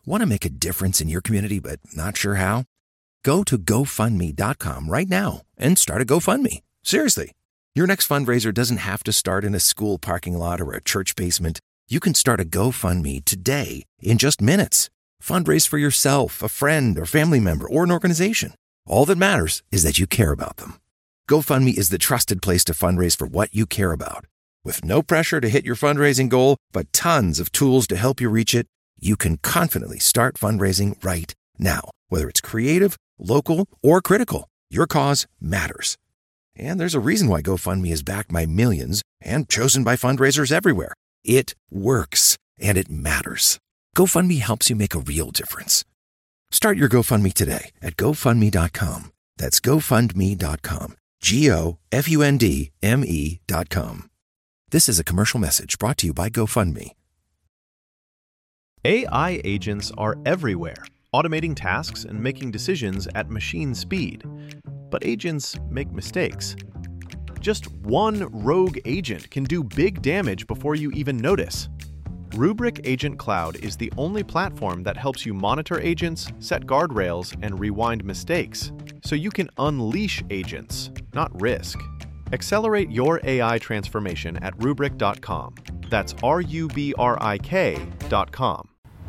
Want to make a difference in your community but not sure how? Go to GoFundMe.com right now and start a GoFundMe. Seriously. Your next fundraiser doesn't have to start in a school parking lot or a church basement. You can start a GoFundMe today in just minutes. Fundraise for yourself, a friend, or family member, or an organization. All that matters is that you care about them. GoFundMe is the trusted place to fundraise for what you care about. With no pressure to hit your fundraising goal, but tons of tools to help you reach it, you can confidently start fundraising right now. Whether it's creative, local, or critical, your cause matters. And there's a reason why GoFundMe is backed by millions and chosen by fundraisers everywhere. It works, and it matters. GoFundMe helps you make a real difference. Start your GoFundMe today at GoFundMe.com. That's GoFundMe.com. GoFundMe.com. This is a commercial message brought to you by GoFundMe. AI agents are everywhere, automating tasks and making decisions at machine speed. But agents make mistakes. Just one rogue agent can do big damage before you even notice. Rubrik Agent Cloud is the only platform that helps you monitor agents, set guardrails, and rewind mistakes, so you can unleash agents, not risk. Accelerate your AI transformation at Rubrik.com. That's RUBRIK.com.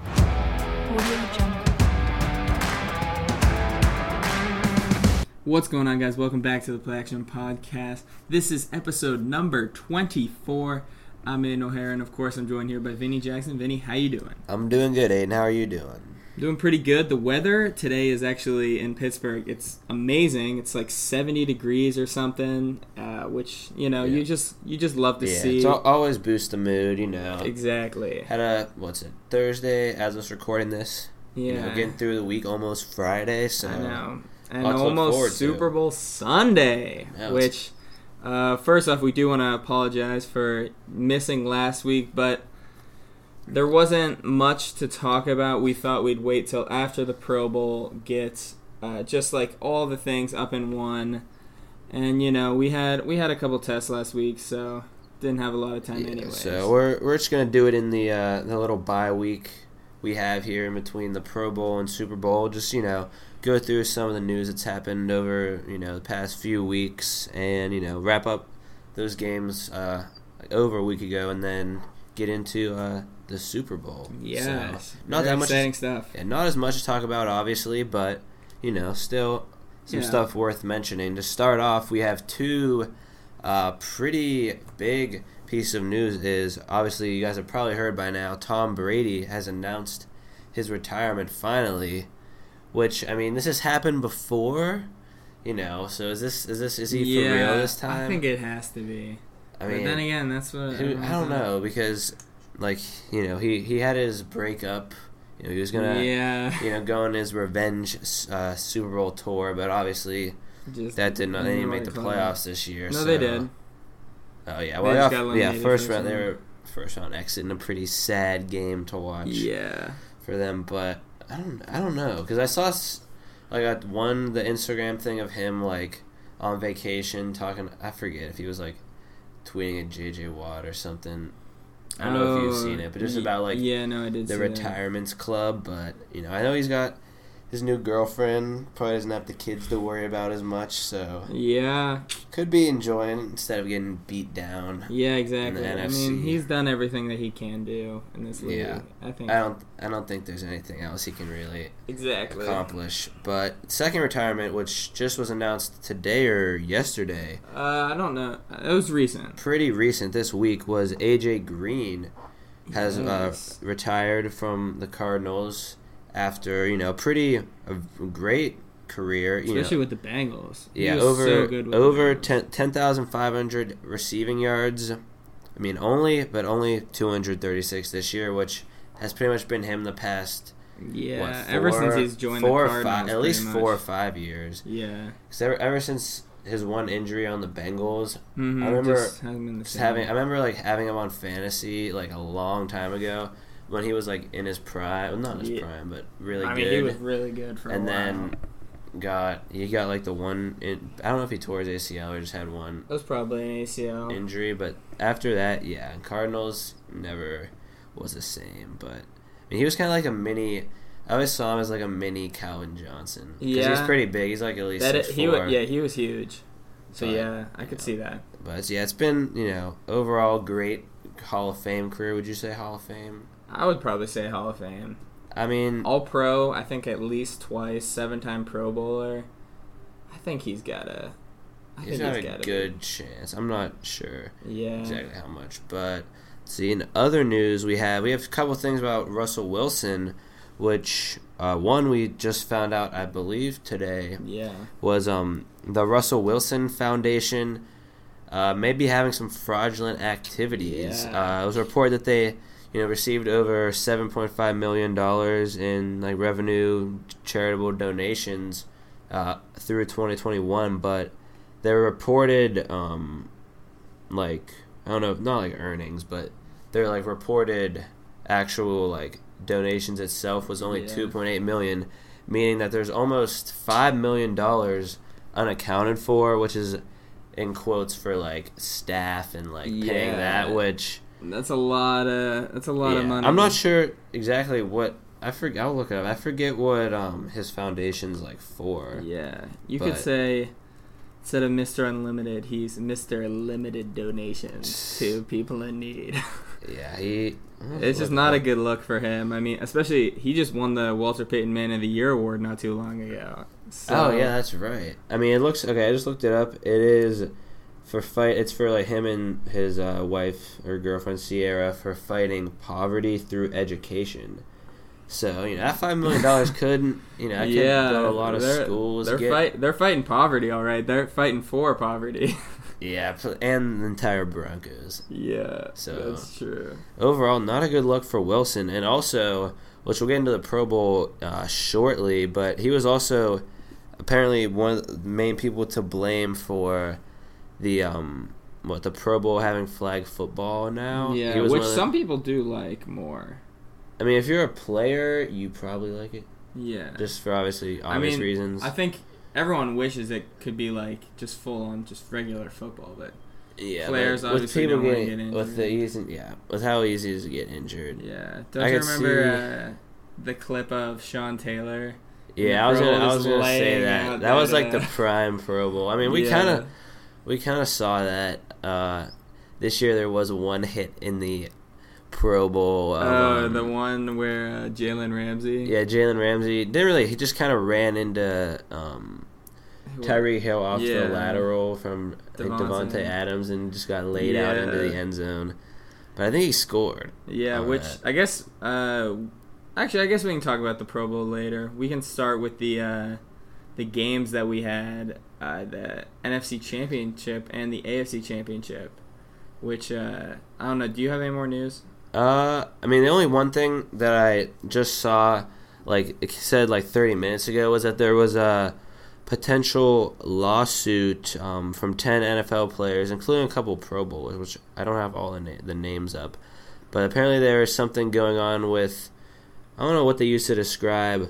What's going on, guys? Welcome back to the Play Action Podcast. This is episode number 24. I'm Aiden O'Hara, and of course I'm joined here by Vinny Jackson. Vinny, how you doing? I'm doing good, Aiden. How are you doing? Doing pretty good. The weather today is actually in Pittsburgh. It's amazing. It's like 70 degrees or something, which, you know, you just love to see. It's always boosts the mood, you know. Exactly. Had Thursday as I was recording this. Yeah. You know, getting through the week, almost Friday, so. I know. And almost Super Bowl Sunday, which, first off, we do want to apologize for missing last week, but there wasn't much to talk about. We thought we'd wait till after the Pro Bowl gets just like all the things up in one. And, you know, we had a couple tests last week, so didn't have a lot of time anyway. So we're just going to do it in the little bye week we have here in between the Pro Bowl and Super Bowl. Just, you know, go through some of the news that's happened over, you know, the past few weeks and, you know, wrap up those games over a week ago and then get into the Super Bowl. Yeah, so, not that much exciting stuff. Yeah, not as much to talk about, obviously, but, you know, still some stuff worth mentioning. To start off, we have two pretty big piece of news is, obviously, you guys have probably heard by now, Tom Brady has announced his retirement finally, which, I mean, this has happened before, you know, so is he for real this time? I think it has to be. I mean, but then again, that's what I don't know, because, like, you know, he had his breakup. You know, he was gonna, you know, go on his revenge Super Bowl tour, but obviously that did not. They didn't make the playoffs this year. No, so. they did. Oh yeah, well, first round. They were first round exit in a pretty sad game to watch. Yeah. For them, but I don't know, because I saw the Instagram thing of him like on vacation talking. I forget if he was like tweeting at JJ Watt or something. I don't know if you've seen it, but just about like I did the retirements club. But you know, I know he's got his new girlfriend. Probably doesn't have the kids to worry about as much, so could be enjoying instead of getting beat down. Yeah, exactly. In the I NFC. mean, he's done everything that he can do in this league. Yeah, I don't think there's anything else he can really accomplish. But second retirement, which just was announced today or yesterday. I don't know. It was recent. Pretty recent. This week was AJ Green has retired from the Cardinals after, you know, a great career, especially with the Bengals. Yeah, over 10,500 receiving yards. I mean, only 236 this year, which has pretty much been him the past. Yeah, ever since he's joined the Cardinals, at least 4 or 5 years. Yeah, because ever since his one injury on the Bengals, I remember like having him on fantasy like a long time ago. When he was like in his prime, well, not in his prime, but really good. I mean, he was really good for a while. And then he got like the one. I don't know if he tore his ACL or just had one. It was probably an ACL injury, but after that, Cardinals never was the same. But I mean, he was kind of like a mini I always saw him as like a mini Calvin Johnson. Yeah, he's pretty big. He's like at least 6'4". He was huge. So yeah, I could see that. But yeah, it's been overall great Hall of Fame career. Would you say Hall of Fame? I would probably say Hall of Fame. I mean, All-Pro. I think at least twice. 7-time Pro Bowler. I think he's got a. He's got a good chance. I'm not sure exactly how much, but see. In other news, we have a couple of things about Russell Wilson, which one we just found out, I believe today. Yeah. Was the Russell Wilson Foundation may be having some fraudulent activities. Yeah. It was reported that they received over $7.5 million in like revenue charitable donations through 2021, but they were reported like, I don't know, not like earnings, but they're like reported actual like donations itself was only $2.8 million, meaning that there's almost $5 million unaccounted for, which is in quotes for like staff and like paying that, which that's a lot of money. I'm not sure exactly what I'll look it up. I forget what his foundation's like for. Yeah. You could say instead of Mr. Unlimited, he's Mr. Limited Donations to people in need. Yeah, it's just not a good look for him. I mean, especially he just won the Walter Payton Man of the Year award not too long ago. So. Oh yeah, that's right. I mean, it looks okay. I just looked it up. It is for fight. It's for like him and his wife or girlfriend Sierra for fighting poverty through education. So that $5 million couldn't could go to a lot of schools. They're fighting poverty, all right. They're fighting for poverty. Yeah, and the entire Broncos. Yeah, so that's true. Overall, not a good look for Wilson, and also, which we'll get into the Pro Bowl shortly, but he was also apparently one of the main people to blame for the the Pro Bowl having flag football now. Yeah, which some people do like more. I mean, if you're a player, you probably like it. Yeah. Just for obviously obvious reasons. I think everyone wishes it could be like just full on just regular football, but players obviously don't want to get injured. With how easy it is to get injured. Yeah. Don't you remember the clip of Sean Taylor? Yeah, I was gonna say that. That was like the prime Pro Bowl. I mean, we kind of saw that this year. There was one hit in the Pro Bowl. The one where Jalen Ramsey. Yeah, Jalen Ramsey didn't really. He just kind of ran into Tyreek Hill off the lateral from Devontae Adams and just got laid out into the end zone. But I think he scored. Yeah, which I guess. Actually, I guess we can talk about the Pro Bowl later. We can start with the games that we had, the NFC Championship and the AFC Championship. Which I don't know. Do you have any more news? I mean, the only one thing that I just saw, like it said like 30 minutes ago, was that there was a potential lawsuit from 10 NFL players, including a couple Pro Bowlers, which I don't have all the names up. But apparently there is something going on with, I don't know what they used to describe,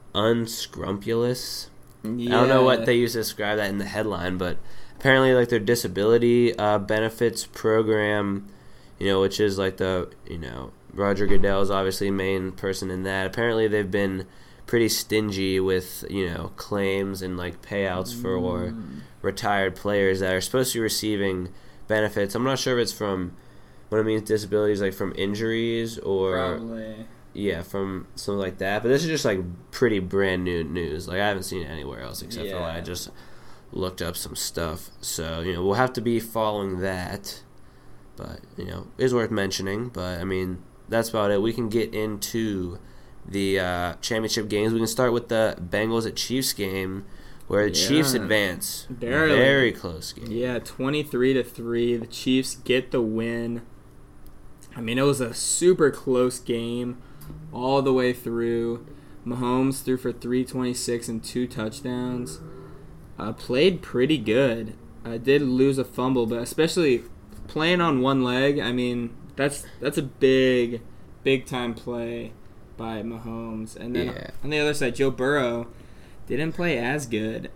unscrupulous. Yeah. I don't know what they used to describe that in the headline, but apparently like their disability benefits program, which is like the, Roger Goodell is obviously the main person in that. Apparently they've been pretty stingy with, claims and like payouts for retired players that are supposed to be receiving benefits. I'm not sure if it's from, what it means disabilities, like from injuries or... Probably. Yeah, from something like that. But this is just like pretty brand new news. Like I haven't seen it anywhere else except for when I just looked up some stuff. So, we'll have to be following that. But, is worth mentioning. But, I mean, that's about it. We can get into the championship games. We can start with the Bengals at Chiefs game, where the Chiefs advance. Barely. Very close game. Yeah, 23-3. The Chiefs get the win. I mean, it was a super close game all the way through. Mahomes threw for 326 and 2 touchdowns. Played pretty good. Did lose a fumble, but especially playing on one leg, I mean, that's a big time play by Mahomes. And then on the other side, Joe Burrow didn't play as good.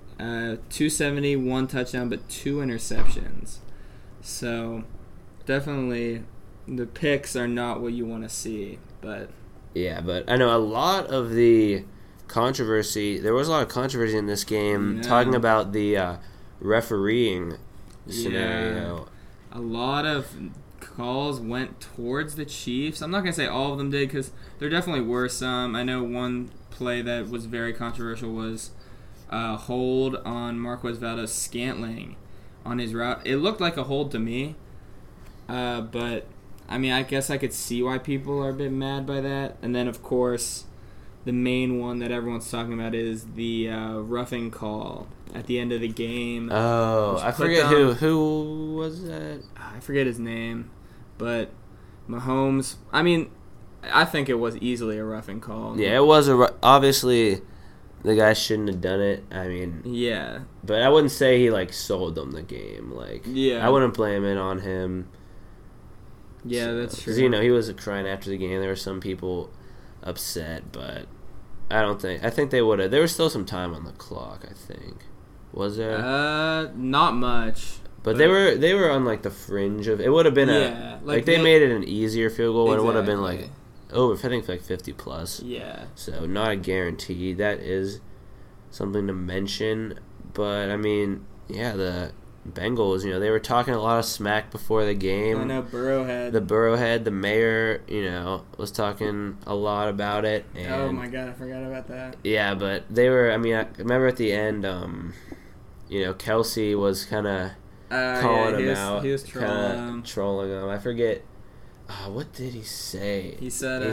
270, 1 touchdown, but 2 interceptions. So definitely the picks are not what you want to see, but Yeah, but I know a lot of the controversy. There was a lot of controversy in this game talking about the refereeing scenario. A lot of calls went towards the Chiefs. I'm not going to say all of them did because there definitely were some. I know one play that was very controversial was hold on Marquez Valdes-Scantling on his route. It looked like a hold to me, but I mean, I guess I could see why people are a bit mad by that. And then, of course, the main one that everyone's talking about is the roughing call at the end of the game. Oh, I forget who was that? I forget his name, but Mahomes. I mean, I think it was easily a roughing call. Yeah, it was obviously the guy shouldn't have done it. I mean, yeah, but I wouldn't say he sold them the game. I wouldn't blame it on him. Yeah, that's true. Because he was crying after the game. There were some people upset, but I think they would have. There was still some time on the clock, I think. Was there? Not much. But they were on the fringe of it. Would have been they made it an easier field goal, and it would have been over. I think 50 plus. Yeah. So not a guarantee. That is something to mention. But I mean, yeah, the Bengals. They were talking a lot of smack before the game. I know Burrowhead. The mayor. Was talking a lot about it. And, oh my God, I forgot about that. Yeah, but they were. I mean, I remember at the end. Kelsey was kind of calling him out. He was trolling him. I forget. What did he say? He said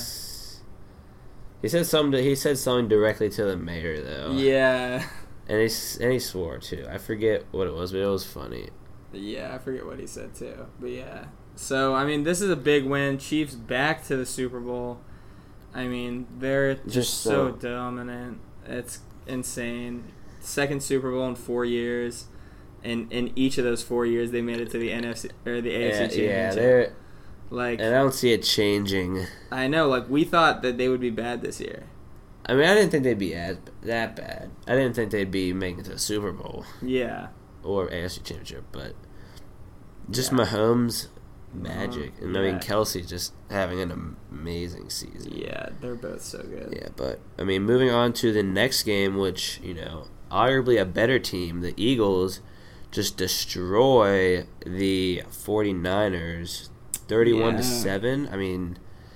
something. He said something directly to the mayor, though. Yeah. And he swore too. I forget what it was, but it was funny. Yeah, I forget what he said too. But yeah. So I mean, this is a big win. Chiefs back to the Super Bowl. I mean, they're just so dominant. It's insane. Second Super Bowl in 4 years, and in each of those 4 years, they made it to the NFC or the AFC Championship. Yeah, they're and I don't see it changing. I know, we thought that they would be bad this year. I mean, I didn't think they'd be that bad. I didn't think they'd be making it to the Super Bowl. Yeah. Or AFC Championship, but just Mahomes magic, and I mean Kelsey just having an amazing season. Yeah, they're both so good. Yeah, but I mean, moving on to the next game, which arguably a better team, the Eagles just destroy the 49ers 31-7. I mean,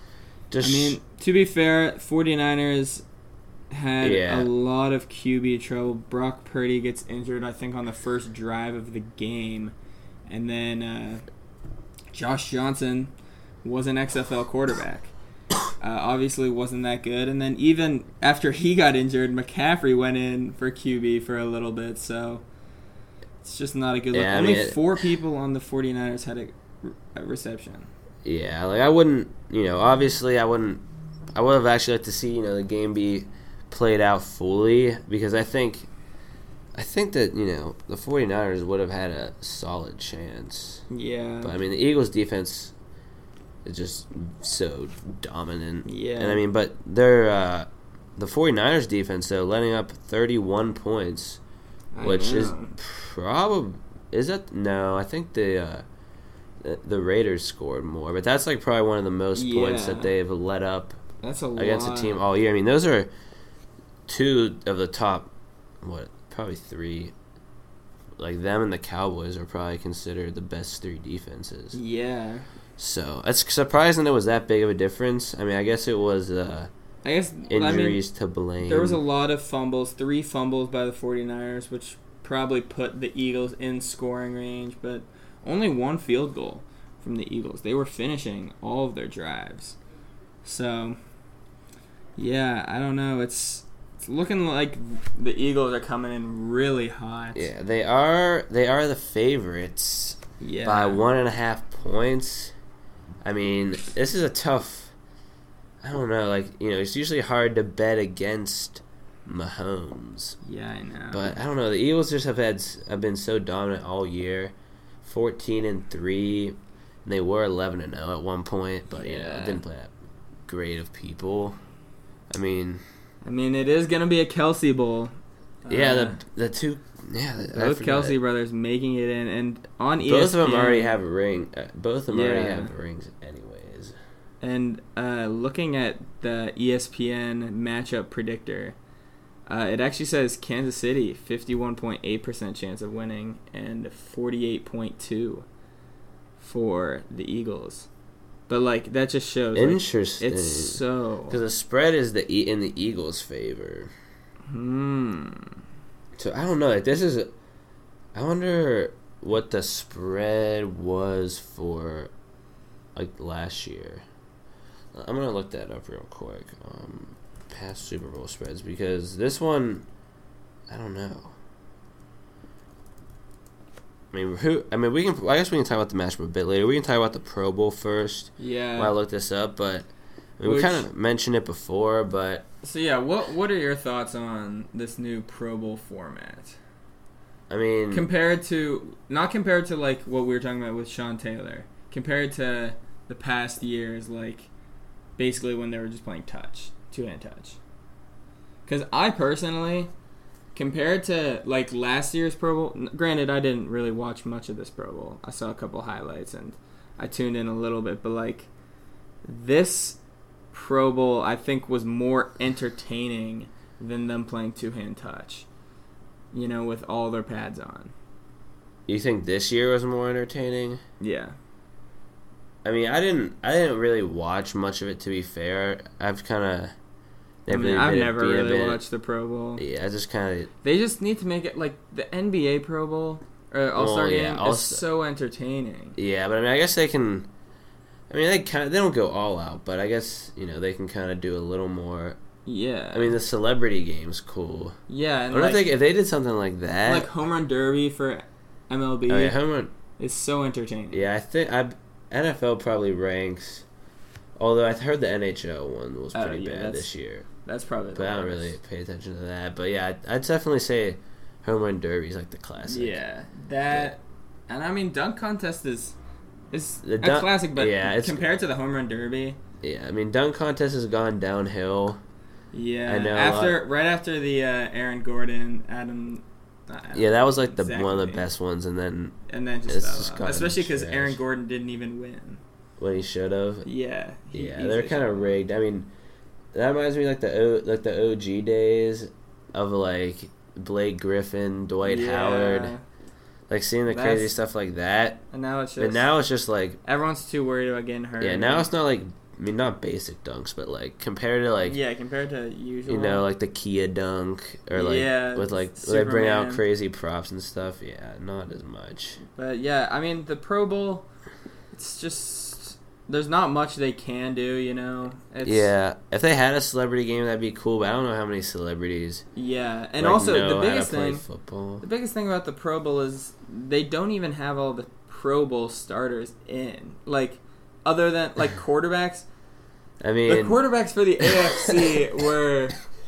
to be fair, 49ers had a lot of QB trouble. Brock Purdy gets injured, I think, on the first drive of the game. And then Josh Johnson was an XFL quarterback. Obviously wasn't that good. And then even after he got injured, McCaffrey went in for QB for a little bit. So it's just not a good look. Only 4 people on the 49ers had a reception. Yeah, I wouldn't, obviously I would have actually liked to see, the game be played out fully, because I think that, the 49ers would have had a solid chance. Yeah. But, I mean, the Eagles' defense is just so dominant. Yeah. And, I mean, but they're, the 49ers' defense, though, letting up 31 points, which is probably, no, I think the Raiders scored more, but that's probably one of the most points that they've let up against a team all year. I mean, those are 2 of the top, probably 3. Them and the Cowboys are probably considered the best 3 defenses. Yeah. So it's surprising it was that big of a difference. I mean, I guess it was injuries to blame. There was a lot of fumbles, 3 fumbles by the 49ers, which probably put the Eagles in scoring range, but only 1 field goal from the Eagles. They were finishing all of their drives. So, yeah, I don't know. It's looking like the Eagles are coming in really hot. Yeah, they are the favorites by 1.5 points. I mean, this is a tough, I don't know, it's usually hard to bet against Mahomes. Yeah, I know. But I don't know, the Eagles just have been so dominant all year. 14-3, and they were 11-0 at one point, but it didn't play that great of people. I mean, it is gonna be a Kelsey Bowl. Yeah, the two, both Kelsey brothers making it in, and on ESPN. Both of them already have a ring. Both of them already have rings, anyways. And looking at the ESPN matchup predictor, it actually says Kansas City 51.8% chance of winning and 48.2% for the Eagles. But like that just shows interesting. Like, it's so because the spread is in the Eagles' favor. So I don't know. Like I wonder what the spread was for like last year. I'm gonna look that up real quick. Past Super Bowl spreads, because this one, I don't know. I guess we can talk about the matchup a bit later. We can talk about the Pro Bowl first. Yeah. While I look this up, but we kind of mentioned it before, but. So yeah, what are your thoughts on this new Pro Bowl format? I mean, not compared to like what we were talking about with Sean Taylor, compared to the past years, like basically when they were just playing two-hand touch. Because I personally, compared to like last year's Pro Bowl, granted I didn't really watch much of this Pro Bowl. I saw a couple highlights and I tuned in a little bit, but like this Pro Bowl I think was more entertaining than them playing two-hand touch. You know, with all their pads on. You think this year was more entertaining? Yeah. I mean, I didn't really watch much of it, to be fair. I've never really watched the Pro Bowl. Yeah, I just kind of. They just need to make it like the NBA Pro Bowl or All-Star game is so entertaining. Yeah, but I mean, I guess they can. I mean, they don't go all out, but I guess they can kind of do a little more. Yeah. I mean, the celebrity game's cool. Yeah, and I think if they did something like that, like home run derby for MLB, home run is so entertaining. Yeah, I think NFL probably ranks. Although I heard the NHL one was pretty bad this year. That's probably. But I don't really pay attention to that. But yeah, I'd definitely say home run derby is like the classic. Yeah, and I mean dunk contest is a classic, but compared to the home run derby. Yeah, I mean dunk contest has gone downhill. Yeah, I know right after the Aaron Gordon, yeah, that was like one of the best ones, and then just especially because Aaron Gordon didn't even win when he should have. Yeah, they're kind of rigged. I mean, that reminds me like the OG days of like Blake Griffin, Dwight Howard, like seeing the crazy stuff like that. And now it's just like everyone's too worried about getting hurt. Yeah, now it's not like. I mean, not basic dunks, but like compared to usual, like the Kia dunk or like with like Superman. They bring out crazy props and stuff. Yeah, not as much. But yeah, I mean the Pro Bowl, it's just there's not much they can do. If they had a celebrity game, that'd be cool. But I don't know how many celebrities. Yeah, and also the biggest thing about the Pro Bowl is they don't even have all the Pro Bowl starters in like. Other than, like, quarterbacks. I mean... The quarterbacks for the AFC were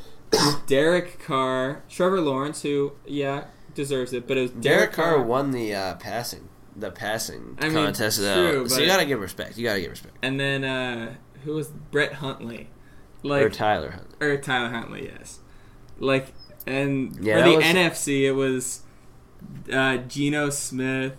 Derek Carr, Trevor Lawrence, who, deserves it, but it was Derek Carr won the passing contest, though. So you gotta give respect. And then, who was Brett Huntley? Or Tyler Huntley. Tyler Huntley, yes. Like, and for the NFC, it was Geno Smith,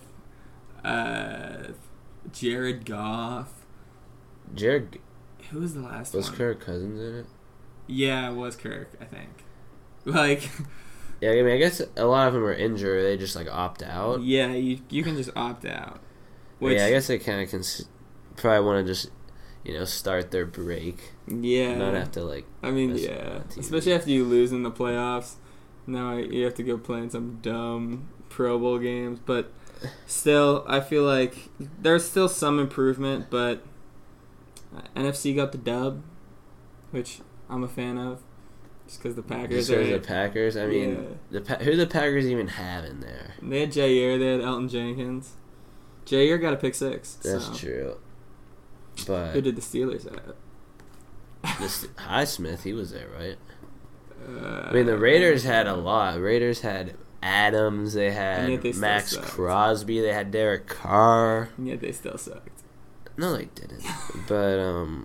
Jared Goff. Who was the last one? Was Kirk Cousins in it? Yeah, it was Kirk, I think. Like... Yeah, I mean, I guess a lot of them are injured. They just, like, opt out. Yeah, you can just opt out. Which, I guess they kind of can probably want to just, start their break. Yeah. Not have to, like... I mean, yeah. Especially after you lose in the playoffs. Now you have to go play in some dumb Pro Bowl games, but... Still, I feel like there's still some improvement, but NFC got the dub, which I'm a fan of, just because the Packers are... the Packers? I mean, who do the Packers even have in there? They had Jair, they had Elton Jenkins. Jair got a pick six. That's true. But who did the Steelers have? Highsmith, he was there, right? I mean, the Raiders had a lot. Raiders had... Adams, they had Max Crosby, they had Derek Carr. And yet they still sucked. No, they didn't. But,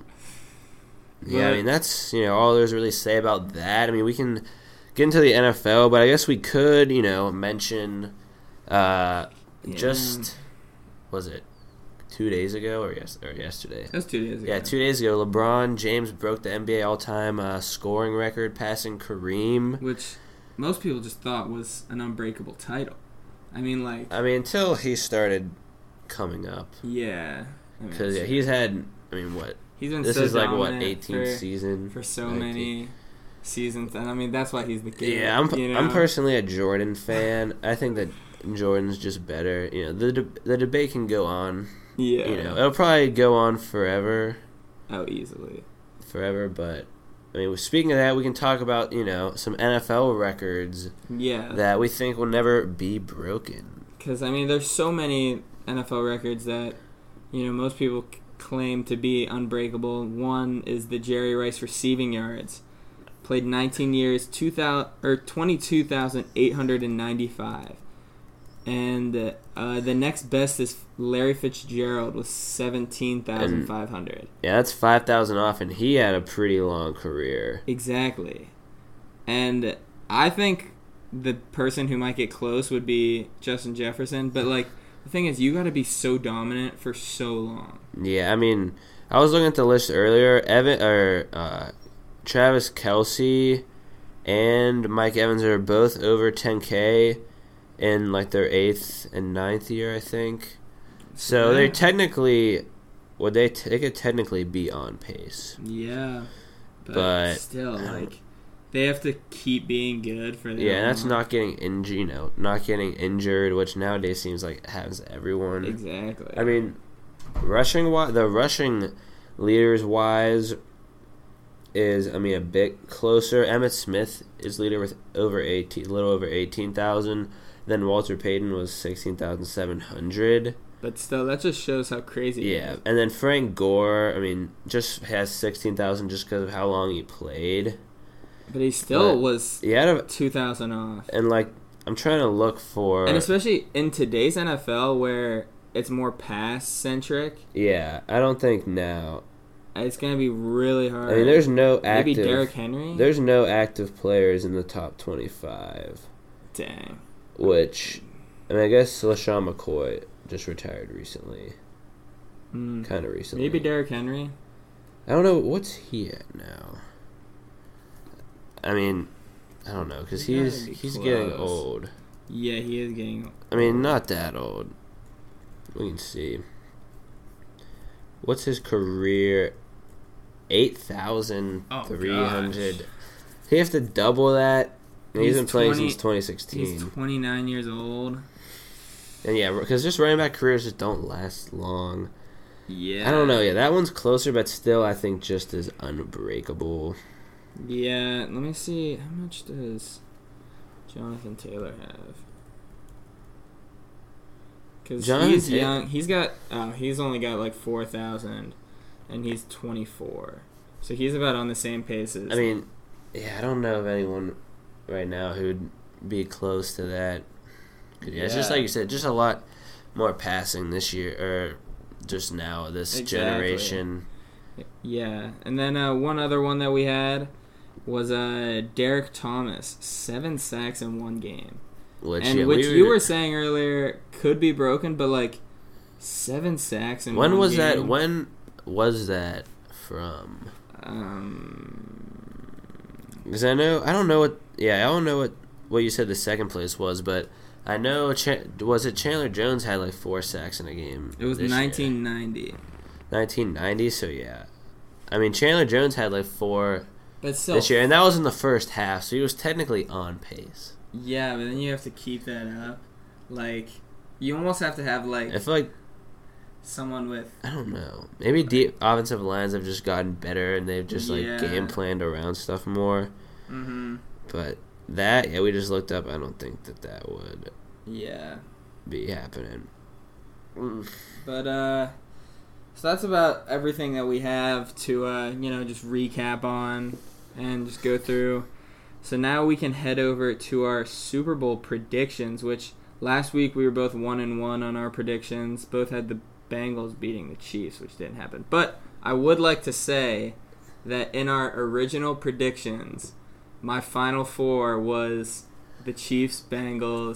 I mean, that's, all there's really to say about that. I mean, we can get into the NFL, but I guess we could, mention, was it 2 2 days ago or yesterday. That was 2 days ago. Yeah, 2 days ago, LeBron James broke the NBA all-time scoring record, passing Kareem. Which most people just thought was an unbreakable title. I mean, until he started coming up. Yeah. Because he's had, what? He's been this so is 18th season. For so many seasons. And, that's why he's the king. Yeah, I'm personally a Jordan fan. I think that Jordan's just better. The debate can go on. Yeah. It'll probably go on forever. Oh, easily. Forever, but speaking of that, we can talk about, some NFL records that we think will never be broken. Because, there's so many NFL records that, most people claim to be unbreakable. One is the Jerry Rice receiving yards. Played 19 years, 22,895. And the next best is Larry Fitzgerald with 17,500. Yeah, that's 5,000 off, and he had a pretty long career. Exactly. And I think the person who might get close would be Justin Jefferson. But, the thing is, you got to be so dominant for so long. Yeah, I was looking at the list earlier. Travis Kelce and Mike Evans are both over 10K. In their 8th and 9th year, I think. So they technically, they could technically be on pace. Yeah, but still, they have to keep being good for that. Yeah, that's not getting not getting injured, which nowadays seems like happens to everyone. Exactly. The rushing leaders wise is a bit closer. Emmitt Smith is leader with a little over 18,000. Then Walter Payton was 16,700. But still, that just shows how crazy he is. And then Frank Gore, just has 16,000 just because of how long he played. But he still was 2,000 off. And, I'm trying to look for... And especially in today's NFL where it's more pass-centric. Yeah, I don't think now... It's going to be really hard. There's no active... Maybe Derrick Henry? There's no active players in the top 25. Dang. Which, I guess LaShawn McCoy just retired recently. Kind of recently. Maybe Derrick Henry? I don't know. What's he at now? I don't know, because he's getting old. Yeah, he is getting old. Not that old. We can see. What's his career? 8,300. He have to double that. He's been playing since 2016. He's 29 years old. And yeah, because just running back careers just don't last long. Yeah. I don't know. Yeah, that one's closer, but still, I think just as unbreakable. Yeah, let me see. How much does Jonathan Taylor have? Because he's young. He's only got 4,000, and he's 24. So he's about on the same pace as... I don't know of anyone right now who'd be close to that. Yeah, it's just like you said, just a lot more passing this year, or just now, this generation. Yeah, and then one other one that we had was Derek Thomas, 7 sacks in one game. Which you were saying earlier could be broken, but 7 sacks in one game. When was that from? Because I don't know what you said the second place was, but I know was it Chandler Jones had 4 sacks in a game? It was 1990. 1990, so yeah. Chandler Jones had 4 this year, and that was in the first half, so he was technically on pace. Yeah, but then you have to keep that up. You almost have to have I feel someone with... I don't know. Maybe deep offensive lines have just gotten better, and they've just game planned around stuff more. Mm-hmm. But that, we just looked up. I don't think that would be happening. But so that's about everything that we have to just recap on and just go through. So now we can head over to our Super Bowl predictions, which last week we were both 1-1 on our predictions. Both had the Bengals beating the Chiefs, which didn't happen. But I would like to say that in our original predictions, my final four was the Chiefs, Bengals,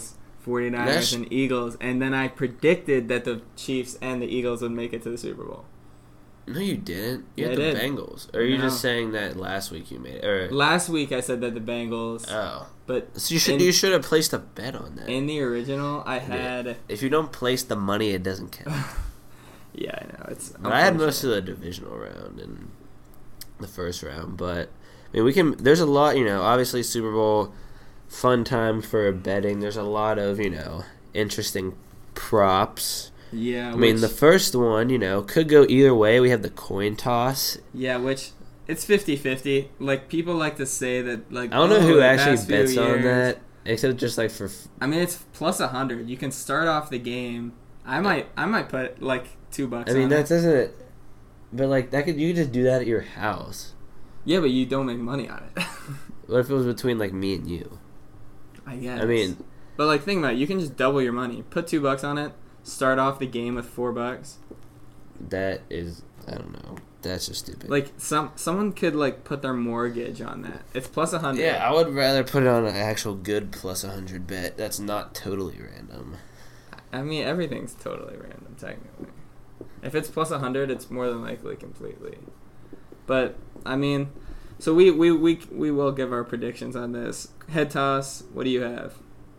49ers and Eagles, and then I predicted that the Chiefs and the Eagles would make it to the Super Bowl. No, you didn't. You had the Bengals. Or are you just saying that last week you made it? Or... Last week I said that the Bengals. Oh. But so you should have placed a bet on that. In the original, I had... Yeah. If you don't place the money, it doesn't count. Yeah, I know. But I had most of the divisional round and the first round. But, I mean, we can... There's a lot, obviously Super Bowl, fun time for betting. There's a lot of, interesting props. Yeah. I mean, the first one, could go either way. We have the coin toss. Yeah, which... It's 50-50. Like, people like to say that, like... I don't know who actually bets on that, except just, like, for... I mean, it's plus 100. You can start off the game. I might put, like, $2 on it. I mean, that doesn't... But, like, you could just do that at your house. Yeah, but you don't make money on it. What if it was between, like, me and you? I guess. I mean... But, like, think about it. You can just double your money. Put $2 on it. Start off the game with $4. That is... I don't know. That's just stupid. Like, someone could, like, put their mortgage on that. It's plus 100. Yeah, I would rather put it on an actual good plus 100 bet. That's not totally random. I mean, everything's totally random, technically. If it's plus 100, it's more than likely completely. But, I mean, so we will give our predictions on this. Head toss, what do you have?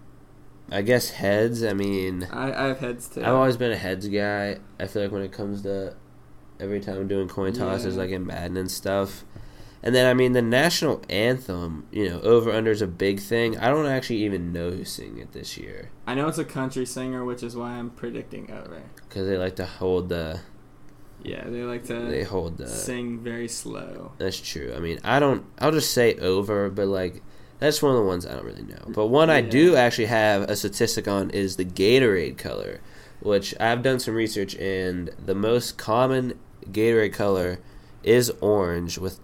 I guess heads, I mean... I have heads, too. I've always been a heads guy. I feel like when it comes to... Every time I'm doing coin tosses, like in Madden and stuff. And then, I mean, the national anthem, over-under is a big thing. I don't actually even know who's singing it this year. I know it's a country singer, which is why I'm predicting over. Because they like to hold the... Yeah, they like to sing very slow. That's true. I mean, I'll just say over, but, like, that's one of the ones I don't really know. But one I do actually have a statistic on is the Gatorade color, which I've done some research, and the most common Gatorade color is orange, with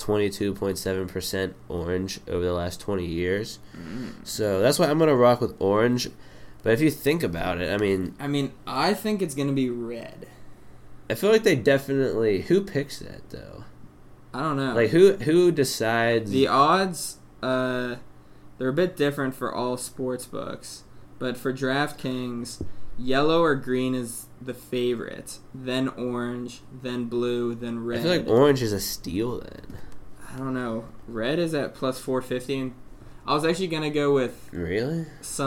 22.7% orange over the last 20 years. So that's why I'm going to rock with orange. But if you think about it, I mean, I think it's going to be red. I feel like they definitely... Who picks that, though? I don't know. Like, who decides... The odds, they're a bit different for all sports books. But for DraftKings, yellow or green is the favorite, then orange, then blue, then red. I feel like orange is a steal then. I don't know. Red is at plus 450. I was actually going to go with... Really?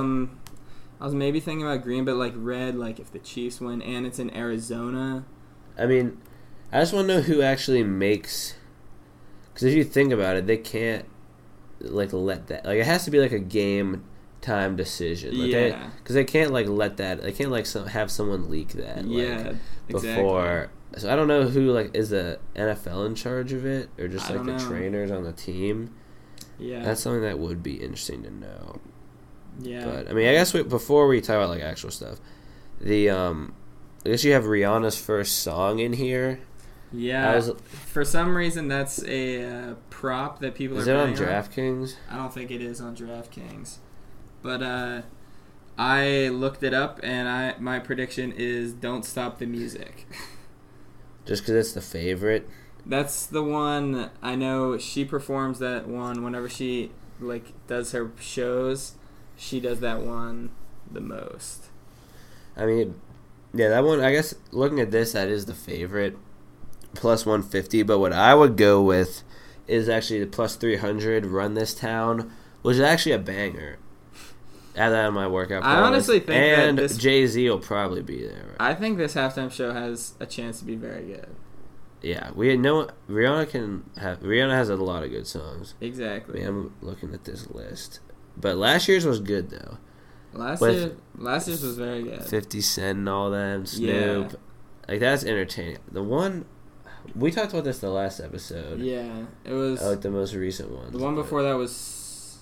I was maybe thinking about green, but like red, like if the Chiefs win and it's in Arizona. I mean, I just want to know who actually makes... Because if you think about it, they can't like let that... Like, it has to be like a game... time decision, like because they can't like let that. They can't like have someone leak that. Before. Exactly. So I don't know who like is the NFL in charge of it, or just like the trainers on the team. Yeah, that's something that would be interesting to know. Yeah, but I mean, I guess before we talk about like actual stuff, I guess you have Rihanna's first song in here. Yeah, for some reason that's a prop that people is are. Is it on DraftKings? I don't think it is on DraftKings. But I looked it up, and my prediction is "Don't Stop the Music." Just because it's the favorite? That's the one. I know she performs that one whenever she like does her shows. She does that one the most. I mean, yeah, that one, I guess, looking at this, that is the favorite. Plus 150, but what I would go with is actually the plus 300, Run This Town, which is actually a banger. Add that on my workout playlist. I honestly think and that Jay-Z will probably be there. Right? I think this halftime show has a chance to be very good. Yeah, we know Rihanna has a lot of good songs. Exactly. I mean, I'm looking at this list, but last year's was good though. Last year's was very good. 50 Cent and all them, Snoop, like that's entertaining. The one we talked about this the last episode. Yeah, it was like the most recent one. The one before that was.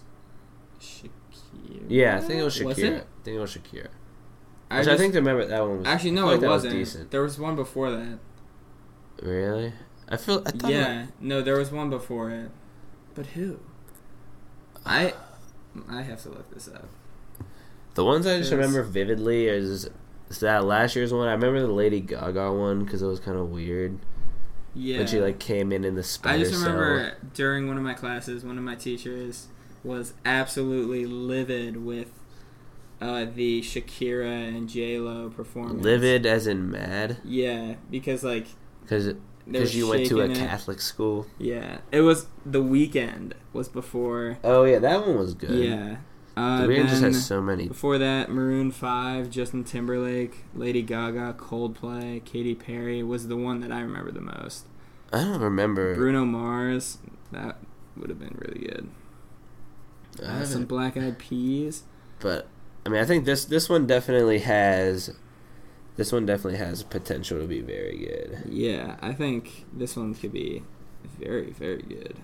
Yeah, I think it was Shakira. Was it? I think it was Shakira. I think to remember that one was... Actually, no, it wasn't. Decent. There was one before that. Really? I thought... Yeah, no, there was one before it. But who? I have to look this up. The ones I just remember vividly is that last year's one. I remember the Lady Gaga one because it was kind of weird. Yeah. When she like came in the spider I just remember during one of my classes, one of my teachers was absolutely livid with the Shakira and J-Lo performance. Livid as in mad? Yeah, because like... Because you went to a Catholic school? Yeah. It was The Weeknd was before. Oh, yeah, that one was good. Yeah. The Weeknd just has so many. Before that, Maroon 5, Justin Timberlake, Lady Gaga, Coldplay, Katy Perry was the one that I remember the most. I don't remember. Bruno Mars, that would have been really good. Some Black Eyed Peas. But, I mean, I think this one definitely has... This one definitely has potential to be very good. Yeah, I think this one could be very, very good.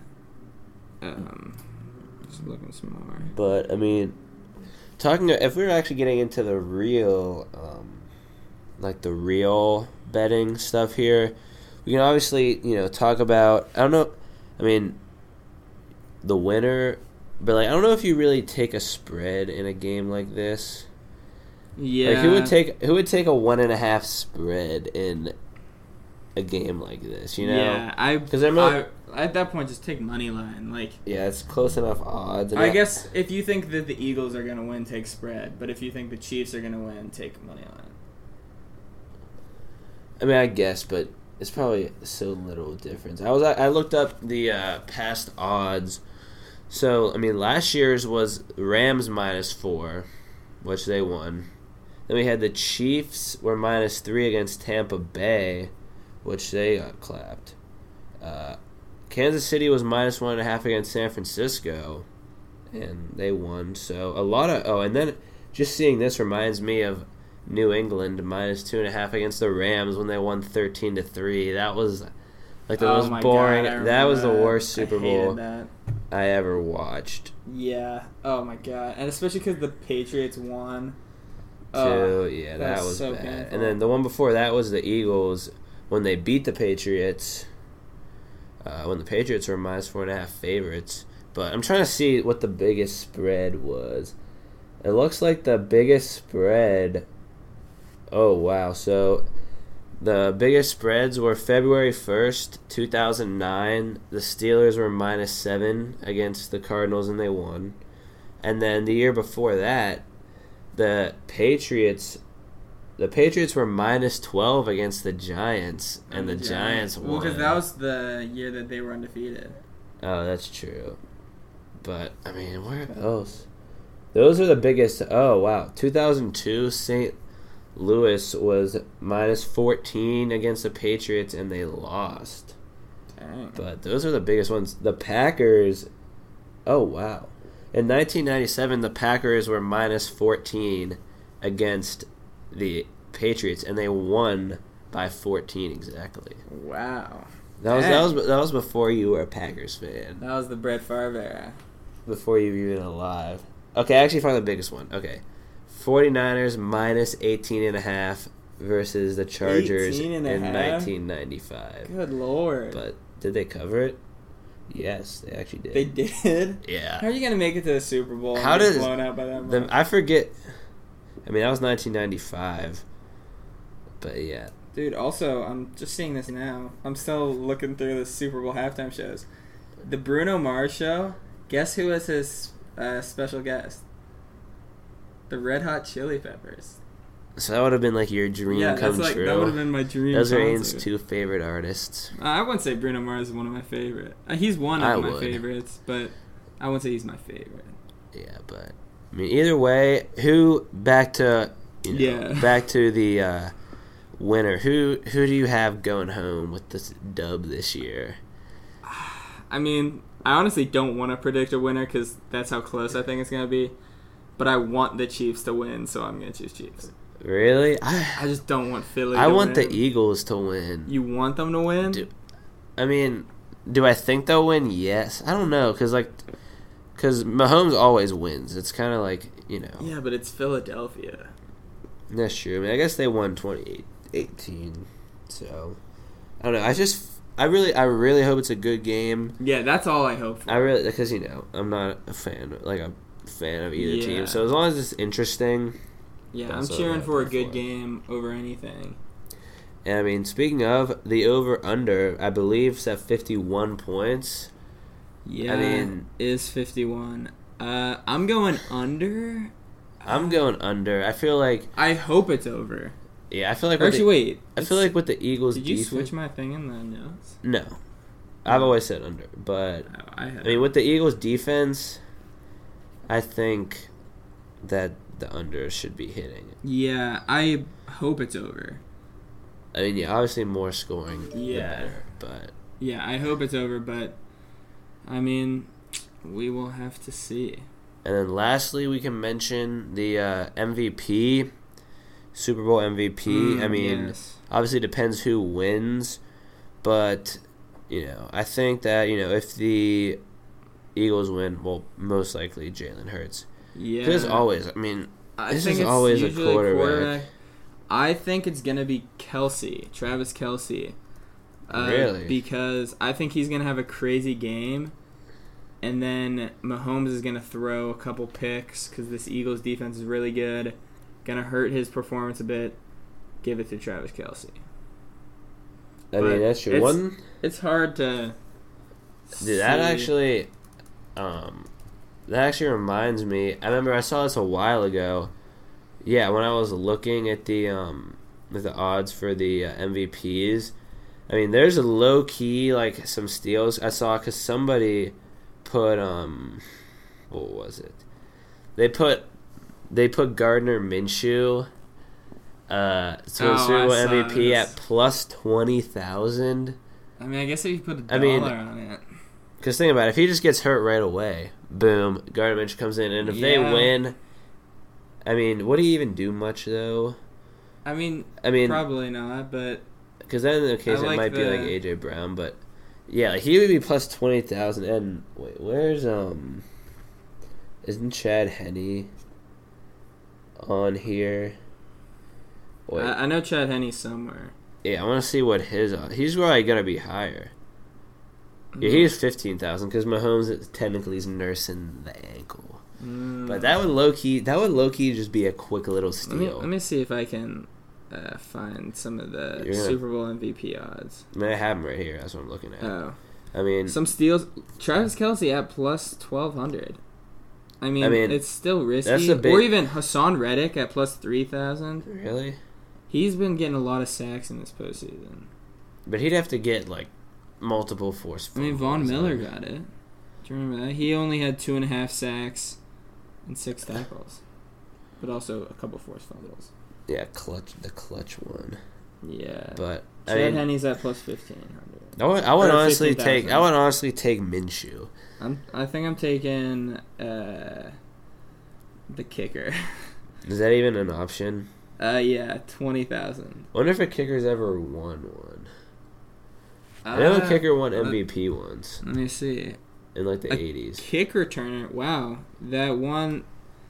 Just looking some more. But, I mean, if we were actually getting into the real, the real betting stuff here, we can obviously, talk about, I don't know, I mean, the winner, but, I don't know if you really take a spread in a game like this. Yeah. Who would take a 1.5 spread in a game like this? Yeah, because at that point just take money line. Yeah, it's close enough odds. I guess if you think that the Eagles are gonna win, take spread. But if you think the Chiefs are gonna win, take money line. I mean, I guess, but it's probably so little difference. I looked up the past odds. So I mean, last year's was Rams -4, which they won. Then we had the Chiefs were -3 against Tampa Bay, which they got clapped. Kansas City was -1.5 against San Francisco, and they won. So a lot of and then just seeing this reminds me of New England -2.5 against the Rams when they won 13-3. That was the most boring. That was the worst Super Bowl I ever watched. Yeah. Oh my god, and especially because the Patriots won. Yeah, that was so bad. Painful. And then the one before that was the Eagles when they beat the Patriots. When the Patriots were -4.5 favorites. But I'm trying to see what the biggest spread was. It looks like the biggest spread. Oh wow! So the biggest spreads were February 1st, 2009. The Steelers were -7 against the Cardinals and they won. And then the year before that, the Patriots were -12 against the Giants, and the Giants won. Well, because that was the year that they were undefeated. Oh, that's true. But, I mean, where else? Those are the biggest. Oh, wow. 2002, St. Louis was -14 against the Patriots, and they lost. Dang. But those are the biggest ones. The Packers, oh, wow. In 1997, the Packers were -14 against the Patriots, and they won by 14 exactly. Wow. That was before you were a Packers fan. That was the Brett Favre era. Before you were even alive. Okay, I actually found the biggest one. Okay. 49ers -18.5 versus the Chargers in 1995. Good Lord. But did they cover it? Yes, they actually did. They did? Yeah. How are you going to make it to the Super Bowl and get blown out by that much? I forget. I mean, that was 1995. But, yeah. Dude, also, I'm just seeing this now. I'm still looking through the Super Bowl halftime shows. The Bruno Mars show, guess who was his special guest? The Red Hot Chili Peppers. So that would have been like your dream come true. That would have been my dream. Those are Ian's two favorite artists. I wouldn't say Bruno Mars is one of my favorite. He's one of my favorites, but I wouldn't say he's my favorite. Yeah, but I mean, either way, back to the winner. Who do you have going home with this dub this year? I mean, I honestly don't want to predict a winner because that's how close I think it's going to be. But I want the Chiefs to win, so I'm going to choose Chiefs. Really? I just don't want Philly to win. I want the Eagles to win. You want them to win? Do I think they'll win? Yes. I don't know, because Mahomes always wins. It's kind of like, Yeah, but it's Philadelphia. That's true. I mean, I guess they won 28-18, so I don't know. I really hope it's a good game. Yeah, that's all I hope for. Because I'm not a fan of either team. So as long as it's interesting. Yeah, I'm cheering for a good game over anything. And I mean, speaking of the over/under, I believe it's at 51 points. Yeah, I mean, is 51. I'm going under. I'm going under. I feel like... I hope it's over. Yeah, I feel like... Wait. I feel like with the Eagles... Did you switch my thing in the notes? No. I've always said under. But, I mean, with the Eagles' defense, I think that the under should be hitting. Yeah, I hope it's over. I mean, yeah, obviously more scoring, the better, but... Yeah, I hope it's over, but, I mean, we will have to see. And then lastly, we can mention the MVP, Super Bowl MVP. I mean, obviously it depends who wins, but, I think that, if the Eagles win, well, most likely Jalen Hurts. Yeah. Because always, I mean, this is always a quarterback. I think it's going to be Travis Kelce. Really? Because I think he's going to have a crazy game, and then Mahomes is going to throw a couple picks because this Eagles defense is really good. Going to hurt his performance a bit. Give it to Travis Kelce. I mean, that's your one. It's hard to. Dude, that actually reminds me. I remember I saw this a while ago. Yeah, when I was looking at the odds for the MVPs, I mean, there's a low key like some steals I saw because somebody put what was it? They put Gardner Minshew Super Bowl MVP at plus 20,000. I mean, I guess if you put $1 on it. Because think about it, if he just gets hurt right away, boom, Gardner Minshew comes in, and if they win, I mean, would he even do much though? I mean, probably not, but because then in the case it might be like AJ Brown, but yeah, like he would be plus 20,000. And wait, where's isn't Chad Henne on here? Wait. I know Chad Henne's somewhere. Yeah, I want to see what he's probably gonna be higher. Yeah, he's 15,000 because Mahomes technically is nursing the ankle. But that would low key just be a quick little steal. Let me see if I can find some of the Super Bowl MVP odds. I mean, I have them right here. That's what I'm looking at. Oh, I mean, some steals. Travis Kelce at plus 1,200. I mean, it's still risky. Or even Hassan Reddick at plus 3,000. Really? He's been getting a lot of sacks in this postseason. But he'd have to get like multiple forced fumbles. I mean, Von Miller got it. Do you remember that? He only had 2.5 sacks and 6 tackles, but also a couple forced fumbles. Yeah, the clutch one. Yeah, but Chad Henne's at plus 1,500. I would honestly take Minshew. I think I'm taking the kicker. Is that even an option? Yeah, 20,000. Wonder if a kicker's ever won one. I know a kicker won MVP once. Let me see. In like the 80s. Kick returner. Wow. That one,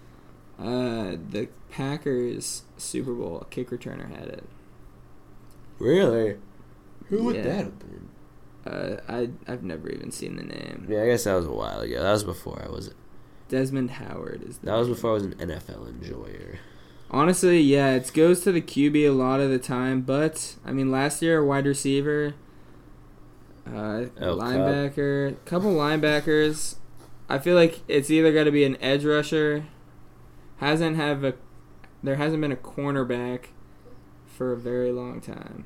the Packers Super Bowl kick returner had it. Really? Who would that have been? I've never even seen the name. Yeah, I guess that was a while ago. That was before I was... Desmond Howard is the name. Was before I was an NFL enjoyer. Honestly, yeah, it goes to the QB a lot of the time, but, I mean, last year, wide receiver... linebacker, couple linebackers. I feel like it's either got to be an edge rusher. There hasn't been a cornerback for a very long time.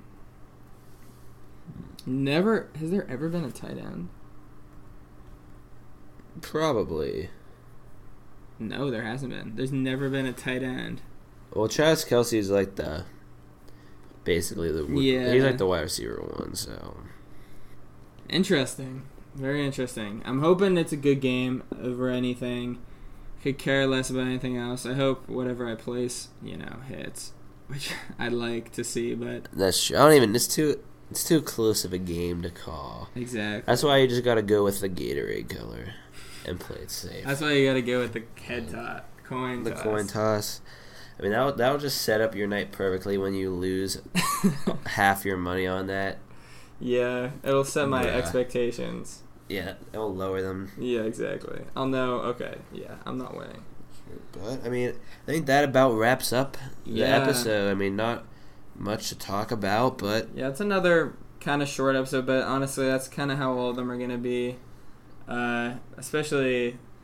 Has there ever been a tight end? Probably. No, there hasn't been. There's never been a tight end. Well, Travis Kelce is like basically he's like the wide receiver one, so. Interesting. Very interesting. I'm hoping it's a good game over anything. Could care less about anything else. I hope whatever I place, hits, which I'd like to see, but that's true. I don't even. It's too close of a game to call. Exactly. That's why you just got to go with the Gatorade color and play it safe. That's why you got to go with the coin toss. I mean, that'll just set up your night perfectly when you lose half your money on that. Yeah, it'll set my expectations. Yeah, it'll lower them. Yeah, exactly. I'll know, okay, yeah, I'm not winning. But, I mean, I think that about wraps up the episode. I mean, not much to talk about, but... Yeah, it's another kind of short episode, but honestly, that's kind of how all of them are going to be. Especially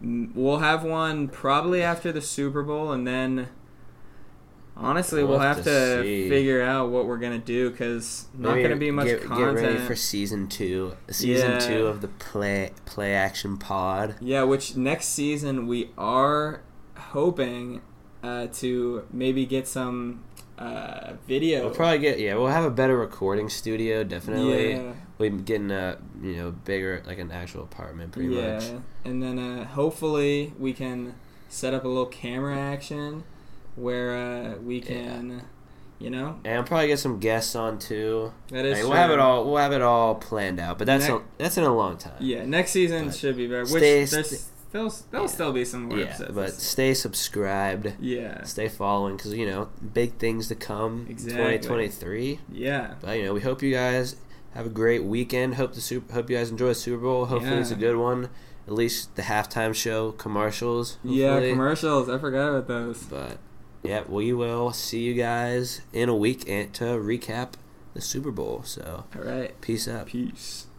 We'll have one probably after the Super Bowl, and then honestly, we'll have to figure out what we're going to do because not going to be much content. Get ready for Season 2. Season 2 of the Play Action Pod. Yeah, which next season we are hoping to maybe get some video. We'll probably we'll have a better recording studio, definitely. Yeah. We're getting a bigger, like an actual apartment pretty much. Yeah, and then hopefully we can set up a little camera action where we can, and I'll probably get some guests on too. That is true. We'll have it all planned out, but that's in a long time. Yeah, next season should be better. There'll still be some more episodes. But stay subscribed. Yeah. Stay following because, big things to come. Exactly. 2023. Yeah. But, we hope you guys have a great weekend. Hope you guys enjoy the Super Bowl. Hopefully it's a good one. At least the halftime show commercials. Hopefully. Yeah, commercials. I forgot about those. But, we will see you guys in a week to recap the Super Bowl. So, all right. Peace out. Peace.